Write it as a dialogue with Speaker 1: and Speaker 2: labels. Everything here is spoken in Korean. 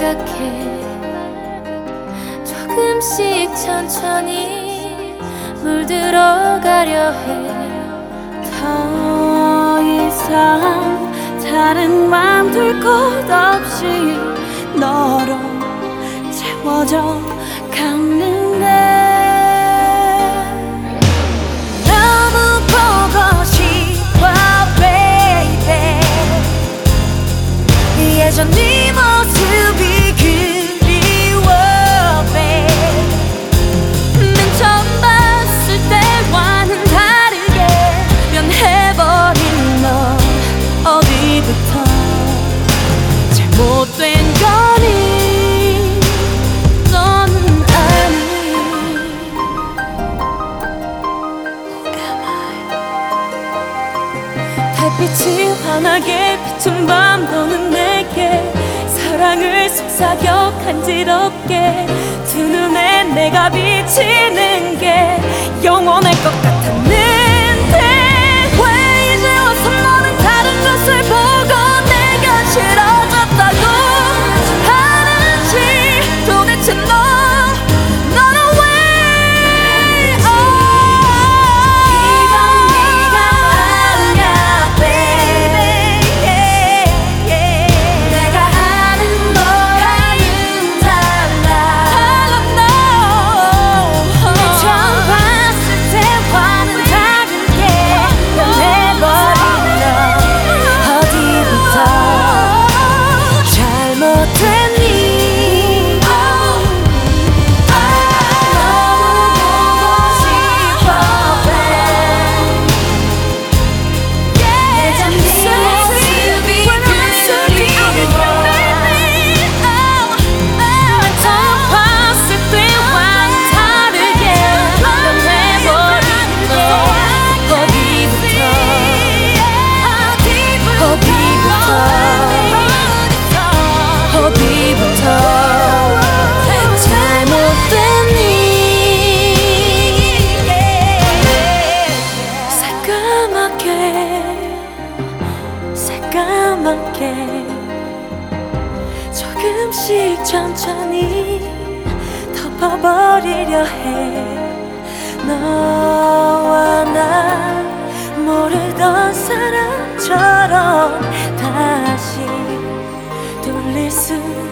Speaker 1: 빨갛게 조금씩 천천히 물들어가려 해.
Speaker 2: 더 이상 다른 맘 둘 것 없이 너로 채워져 갔는데 너무 보고 싶어 baby. 예전 네 모습이 그리워 baby.
Speaker 1: 맨 처음 봤을 때와는 다르게 변해버린 너, 어디부터 잘못된 거니 너는 아니. 달빛이 환하게 비춘 밤 너는 내게 사랑을 속삭여 간지럽게 두 눈에 내가 비치는 게 영원할 것 같았는데 왜 이제 와서 너는 다른 것을 보고 내가 싫어졌다고 하는지 도대체 너는 왜
Speaker 2: 이건 네가 아냐 baby. 내가 하는 거랑은 달라
Speaker 1: no.
Speaker 2: 처음 봤을 때와는 다르게 변해버린 너, 어디부터 잘못됐니.
Speaker 1: 새까맣게 조금씩 천천히 덮어버리려 해. 너와 나 모르던 사람처럼 다시 돌릴 수